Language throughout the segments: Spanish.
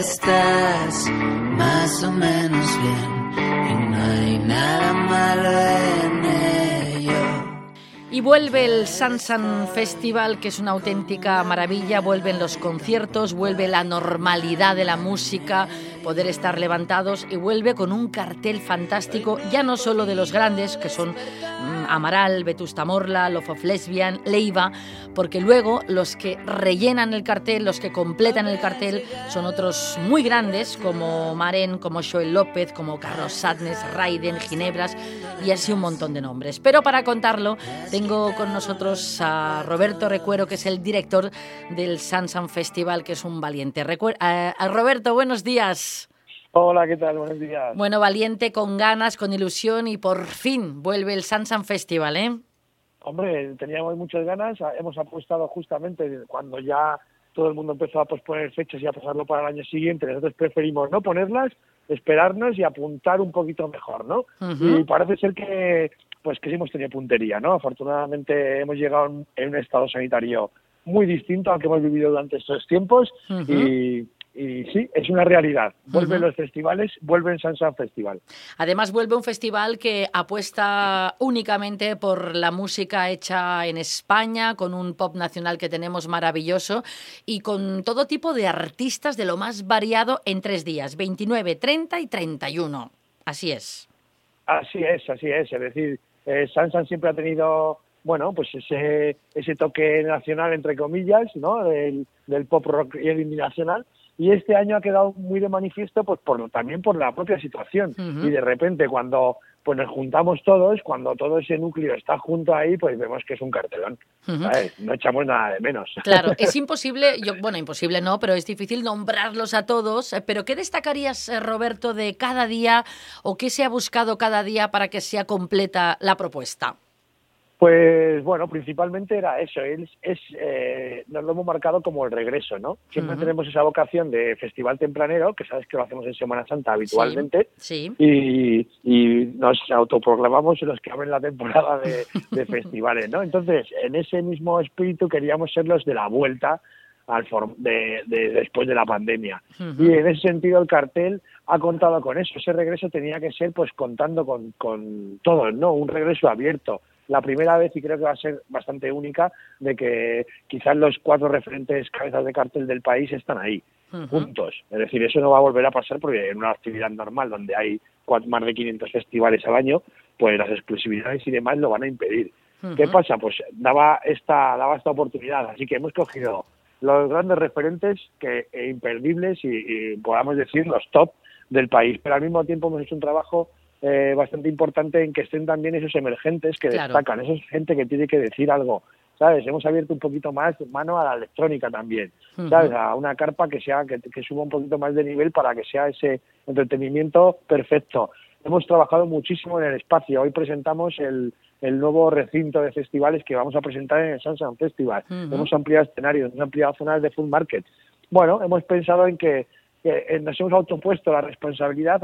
estás más o menos bien y no hay nada malo en ello. Y vuelve el Sansan Festival, que es una auténtica maravilla. Vuelven los conciertos, vuelve la normalidad de la música, poder estar levantados, y vuelve con un cartel fantástico, ya no solo de los grandes, que son Amaral, Vetusta Morla, Love of Lesbian, Leiva, porque luego los que rellenan el cartel, los que completan el cartel, son otros muy grandes, como Maren, como Joel López, como Carlos Sadness, Raiden, Ginebras, y así un montón de nombres. Pero para contarlo, tengo con nosotros a Roberto Recuero, que es el director del Sansan Festival, que es un valiente. Roberto, buenos días. Hola, ¿qué tal? Buenos días. Bueno, valiente, con ganas, con ilusión, y por fin vuelve el Sansan Festival, ¿eh? Hombre, teníamos muchas ganas, hemos apostado justamente cuando ya todo el mundo empezó a posponer fechas y a pasarlo para el año siguiente. Nosotros preferimos no ponerlas, esperarnos y apuntar un poquito mejor, ¿no? Uh-huh. Y parece ser que sí hemos tenido puntería, ¿no? Afortunadamente hemos llegado en un estado sanitario muy distinto al que hemos vivido durante estos tiempos. Uh-huh. Y sí, es una realidad. Vuelven los festivales, vuelven Sansan Festival. Además, vuelve un festival que apuesta únicamente por la música hecha en España, con un pop nacional que tenemos maravilloso y con todo tipo de artistas de lo más variado en 3 días, 29, 30 y 31. Así es. Así es. Es decir, Sansan siempre ha tenido, bueno, pues ese toque nacional, entre comillas, ¿no? Del pop rock y el indie nacional. Y este año ha quedado muy de manifiesto pues también por la propia situación. Uh-huh. Y de repente cuando pues nos juntamos todos, cuando todo ese núcleo está junto ahí, pues vemos que es un cartelón. Uh-huh. ¿Sabes? No echamos nada de menos. Claro, es imposible, imposible no, pero es difícil nombrarlos a todos. Pero ¿qué destacarías, Roberto, de cada día o qué se ha buscado cada día para que sea completa la propuesta? Pues bueno, principalmente era eso, nos lo hemos marcado como el regreso, ¿no? Siempre tenemos esa vocación de festival tempranero, que sabes que lo hacemos en Semana Santa habitualmente, sí. Y nos autoproclamamos los que abren la temporada de festivales, ¿no? Entonces, en ese mismo espíritu queríamos ser los de la vuelta después de la pandemia. Uh-huh. Y en ese sentido el cartel ha contado con eso, ese regreso tenía que ser pues contando con todos, ¿no? Un regreso abierto. La primera vez, y creo que va a ser bastante única, de que quizás los 4 referentes cabezas de cartel del país están ahí, uh-huh, juntos. Es decir, eso no va a volver a pasar porque en una actividad normal donde hay más de 500 festivales al año, pues las exclusividades y demás lo van a impedir. Uh-huh. ¿Qué pasa? Pues daba esta oportunidad. Así que hemos cogido los grandes referentes imperdibles y podamos decir los top del país. Pero al mismo tiempo hemos hecho un trabajo bastante importante en que estén también esos emergentes que destacan, esa gente que tiene que decir algo, ¿sabes? Hemos abierto un poquito más mano a la electrónica también, ¿sabes? A una carpa que suba un poquito más de nivel para que sea ese entretenimiento perfecto. Hemos trabajado muchísimo en el espacio. Hoy presentamos el nuevo recinto de festivales que vamos a presentar en el Sansan Festival. Uh-huh. Hemos ampliado escenarios, hemos ampliado zonas de food market. Bueno, hemos pensado en que nos hemos autoimpuesto la responsabilidad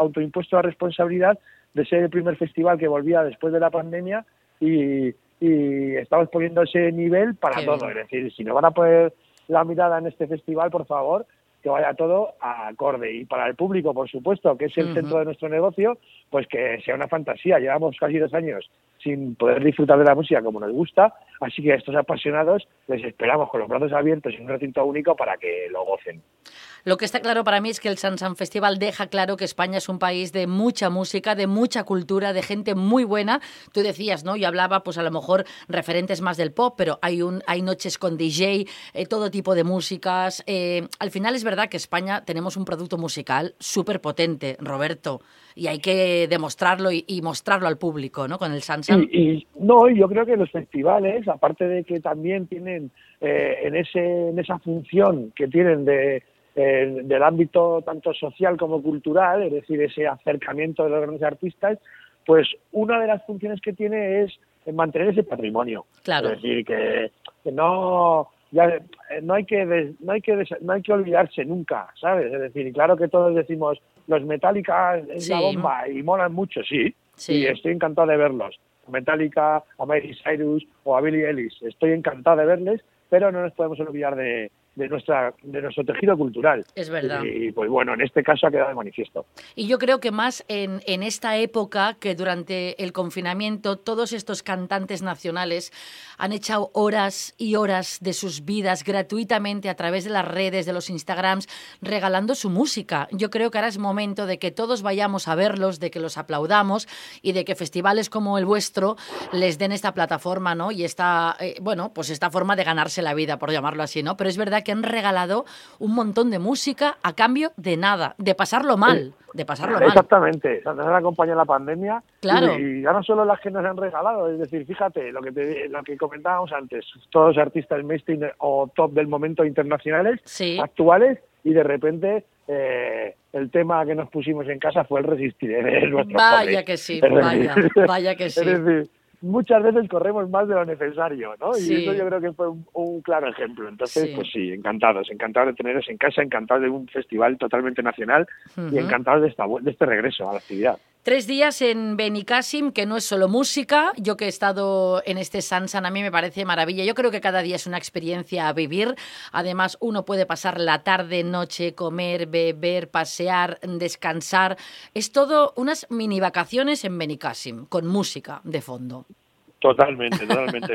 de ser el primer festival que volvía después de la pandemia y estamos poniendo ese nivel para todo. Es decir, si nos van a poner la mirada en este festival, por favor, que vaya todo acorde. Y para el público, por supuesto, que es el centro de nuestro negocio, pues que sea una fantasía. Llevamos casi 2 años sin poder disfrutar de la música como nos gusta, así que a estos apasionados les esperamos con los brazos abiertos y un recinto único para que lo gocen. Lo que está claro para mí es que el Sansan Festival deja claro que España es un país de mucha música, de mucha cultura, de gente muy buena. Tú decías, ¿no? Yo hablaba, pues a lo mejor referentes más del pop, pero hay noches con DJ, todo tipo de músicas. Al final es verdad que España tenemos un producto musical súper potente, Roberto, y hay que demostrarlo y mostrarlo al público, ¿no? Con el Sansan. Yo creo que los festivales, aparte de que también tienen en esa función que tienen del ámbito tanto social como cultural, es decir, ese acercamiento de los grandes artistas, pues una de las funciones que tiene es mantener ese patrimonio. Claro. Es decir, que no hay que olvidarse nunca, ¿sabes? Es decir, claro que todos decimos los Metallica es la bomba y molan mucho, sí, y estoy encantado de verlos. Metallica, a Miley Cyrus o a Billie Eilish, estoy encantado de verles, pero no nos podemos olvidar de de nuestro tejido cultural. Es verdad. Y pues bueno, en este caso ha quedado de manifiesto. Y yo creo que más en esta época, que durante el confinamiento todos estos cantantes nacionales han echado horas y horas de sus vidas gratuitamente a través de las redes, de los Instagrams, regalando su música. Yo creo que ahora es momento de que todos vayamos a verlos, de que los aplaudamos y de que festivales como el vuestro les den esta plataforma, ¿no? Y esta, pues esta forma de ganarse la vida, por llamarlo así, ¿no? Pero es verdad que han regalado un montón de música a cambio de nada, de pasarlo mal. Exactamente, nos han acompañado la pandemia. Claro. Y ya no solo las que nos han regalado, es decir, fíjate, lo que comentábamos antes, todos artistas mainstream o top del momento internacionales, sí, actuales, y de repente el tema que nos pusimos en casa fue el Resistiré de nuestros Vaya padres. que sí, vaya que sí. Es decir, muchas veces corremos más de lo necesario, ¿no? Sí. Y eso yo creo que fue un claro ejemplo. Entonces, sí, pues sí, encantados de teneros en casa, encantados de un festival totalmente nacional y encantados de este regreso a la actividad. 3 días en Benicàssim, que no es solo música. Yo que he estado en este Sansan, a mí me parece maravilla. Yo creo que cada día es una experiencia a vivir. Además, uno puede pasar la tarde, noche, comer, beber, pasear, descansar. Es todo unas mini vacaciones en Benicàssim, con música de fondo. Totalmente.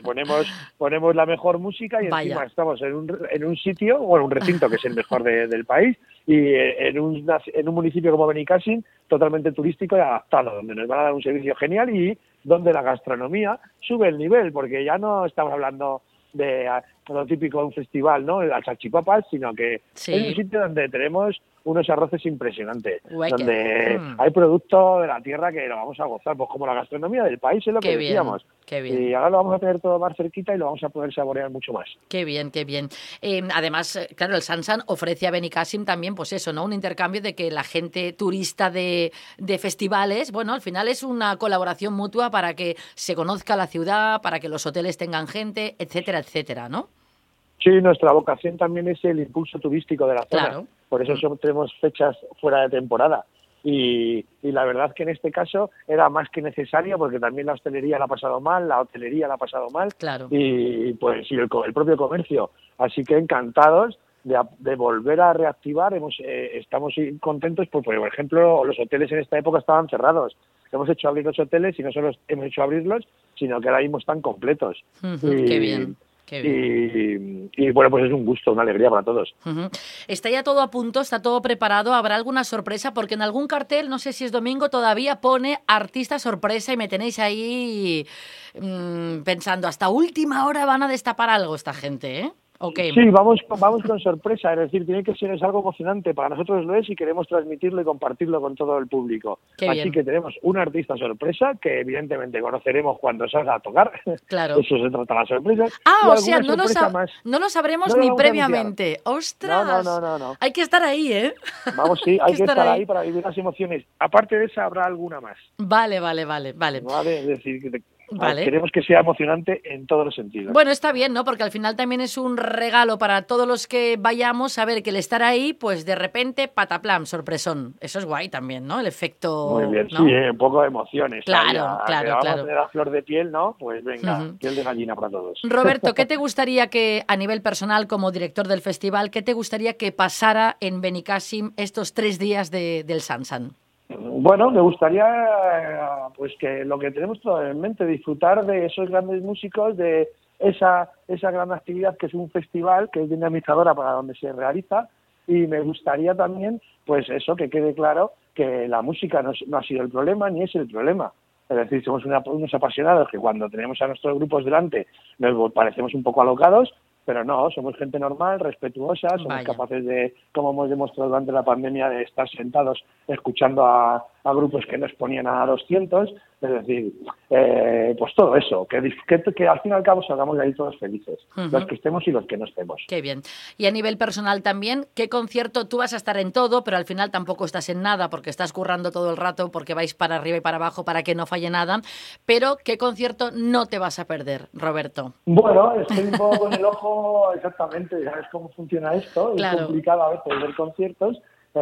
Ponemos la mejor música y encima estamos en un sitio, bueno, un recinto que es el mejor del país, y en un municipio como Benicàssim, totalmente turístico y adaptado, donde nos van a dar un servicio genial y donde la gastronomía sube el nivel, porque ya no estamos hablando de lo típico de un festival, ¿no? Las salchipapas, sino que sí, es un sitio donde tenemos unos arroces impresionantes, Hueque. donde hay productos de la tierra que lo vamos a gozar, pues como la gastronomía del país, es lo que decíamos. Qué bien. Y ahora lo vamos a tener todo más cerquita y lo vamos a poder saborear mucho más. Qué bien, qué bien. Además, claro, el Sansan ofrece a Benicàssim también, pues eso, ¿no? Un intercambio de que la gente turista de festivales, bueno, al final es una colaboración mutua para que se conozca la ciudad, para que los hoteles tengan gente, etcétera, etcétera, ¿no? Sí, nuestra vocación también es el impulso turístico de la zona. Claro. Por eso tenemos fechas fuera de temporada. Y la verdad es que en este caso era más que necesario, porque también la hostelería la ha pasado mal, la hotelería la ha pasado mal, claro, y pues el propio comercio. Así que encantados de volver a reactivar. Estamos contentos porque, por ejemplo, los hoteles en esta época estaban cerrados. Hemos hecho abrir los hoteles y no solo hemos hecho abrirlos, sino que ahora mismo están completos. Qué bien. Y bueno, pues es un gusto, una alegría para todos. Está ya todo a punto, está todo preparado. ¿Habrá alguna sorpresa? Porque en algún cartel, no sé si es domingo, todavía pone artista sorpresa y me tenéis ahí pensando, hasta última hora van a destapar algo esta gente, ¿eh? Okay. Sí, vamos con sorpresa, es decir, tiene que ser algo emocionante, para nosotros lo es y queremos transmitirlo y compartirlo con todo el público. Así que tenemos un artista sorpresa que evidentemente conoceremos cuando salga a tocar. Claro. Eso se trata de las sorpresas. O sea, no lo sabremos ni previamente. ¡Ostras! No. Hay que estar ahí, ¿eh? Vamos, sí, hay que estar ahí para vivir las emociones. Aparte de esa, habrá alguna más. Vale. Es decir, vale. Queremos que sea emocionante en todos los sentidos. Bueno, está bien, ¿no? Porque al final también es un regalo para todos los que vayamos a ver que el estar ahí, pues de repente, pataplam, sorpresón. Eso es guay también, ¿no? El efecto... Muy bien, ¿no? Sí, un poco de emociones. Claro. Vamos a tener a flor de piel, ¿no? Pues venga, piel de gallina para todos. Roberto, ¿qué te gustaría que, a nivel personal, como director del festival, qué te gustaría que pasara en Benicàssim estos 3 días del Sansan? Bueno, me gustaría pues que lo que tenemos todo en mente, disfrutar de esos grandes músicos, de esa gran actividad que es un festival, que es dinamizadora para donde se realiza, y me gustaría también, pues eso, que quede claro que la música no ha sido el problema ni es el problema. Es decir, somos unos apasionados que cuando tenemos a nuestros grupos delante nos parecemos un poco alocados, pero no, somos gente normal, respetuosa, somos capaces de, como hemos demostrado durante la pandemia, de estar sentados escuchando a grupos que nos ponían a 200, es decir, pues todo eso, que al fin y al cabo salgamos de ahí todos felices, los que estemos y los que no estemos. Qué bien. Y a nivel personal también, ¿qué concierto? Tú vas a estar en todo, pero al final tampoco estás en nada porque estás currando todo el rato, porque vais para arriba y para abajo para que no falle nada, pero ¿qué concierto no te vas a perder, Roberto? Bueno, estoy un poco con el ojo, exactamente, sabes cómo funciona esto, claro. Es complicado a veces ver conciertos.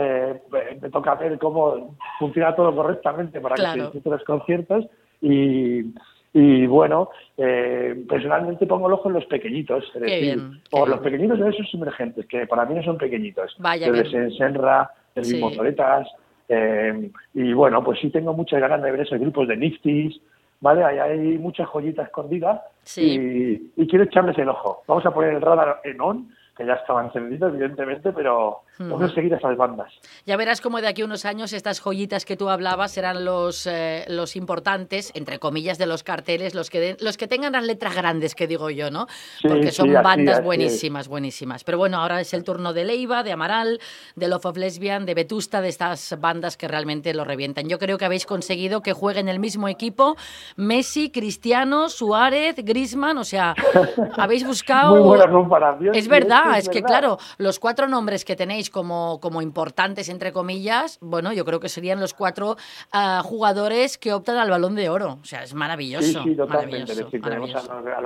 Me toca ver cómo funciona todo correctamente para que se disfruten los conciertos y Y bueno, personalmente pongo el ojo en los pequeñitos, es decir, los pequeñitos de esos emergentes, que para mí no son pequeñitos, desde Senra, el mismo Toretas, y bueno, pues sí tengo muchas ganas de ver esos grupos de Niftis, ¿vale? Ahí hay muchas joyitas escondidas y quiero echarles el ojo. Vamos a poner el radar en on, que ya estaban encendidos, evidentemente, pero vamos a seguir esas bandas. Ya verás cómo de aquí a unos años estas joyitas que tú hablabas serán los importantes, entre comillas, de los carteles, los que tengan las letras grandes, que digo yo, ¿no? Porque son bandas buenísimas. Pero bueno, ahora es el turno de Leiva, de Amaral, de Love of Lesbian, de Vetusta, de estas bandas que realmente lo revientan. Yo creo que habéis conseguido que jueguen el mismo equipo Messi, Cristiano, Suárez, Griezmann, o sea, habéis buscado... Muy buena comparación. Es verdad. Es que claro, los 4 nombres que tenéis como importantes, entre comillas, bueno, yo creo que serían los 4 jugadores que optan al Balón de Oro. O sea, es maravilloso. Sí, totalmente. Es decir, tenemos a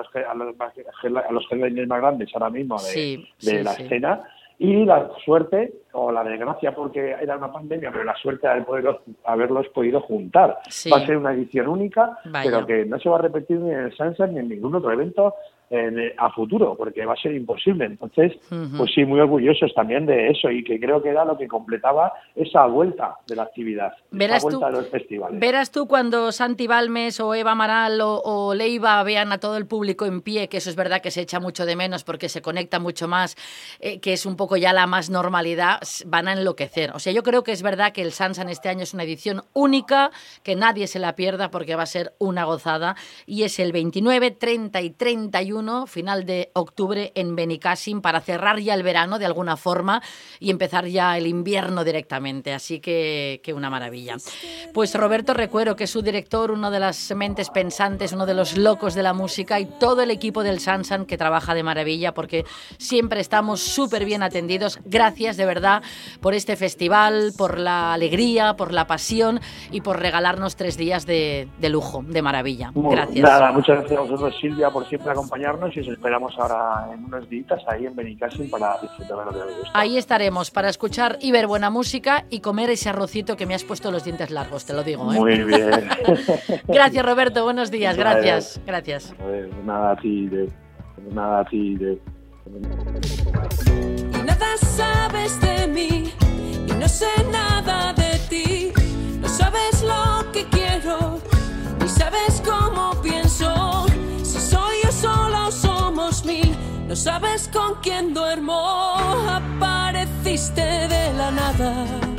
los headliners más grandes ahora mismo de la escena, y la suerte o la desgracia, porque era una pandemia, pero la suerte de haberlos podido juntar. Va a ser una edición única, pero que no se va a repetir ni en el Sansan ni en ningún otro evento a futuro, porque va a ser imposible. Entonces, pues sí, muy orgullosos también de eso, y que creo que era lo que completaba esa vuelta de la actividad, esa vuelta de los festivales. Verás tú cuando Santi Balmes o Eva Amaral o Leiva vean a todo el público en pie, que eso es verdad que se echa mucho de menos porque se conecta mucho más, que es un poco ya la más normalidad, van a enloquecer. O sea, yo creo que es verdad que el Sansan este año es una edición única, que nadie se la pierda porque va a ser una gozada, y es el 29, 30 y 31, final de octubre en Benicàssim, para cerrar ya el verano de alguna forma y empezar ya el invierno directamente. Así que una maravilla. Pues Roberto Recuero, que es su director, uno de las mentes pensantes, uno de los locos de la música, y todo el equipo del Sansan, que trabaja de maravilla porque siempre estamos súper bien atendidos. Gracias de verdad por este festival, por la alegría, por la pasión y por regalarnos 3 días de lujo, de maravilla. Gracias. Nada, muchas gracias a vosotros, Silvia, por siempre acompañarnos, y os esperamos ahora en unos días ahí en Benicàssim para disfrutar de lo que os gusta. Ahí estaremos para escuchar y ver buena música y comer ese arrocito que me has puesto los dientes largos, te lo digo. Muy bien. Gracias, Roberto, buenos días, gracias. Nada a ti. Nada sabes de mí y no sé nada de ti. No sabes lo que quiero ni sabes cómo pienso. Si soy yo sola o somos 1000, no sabes con quién duermo. Apareciste de la nada.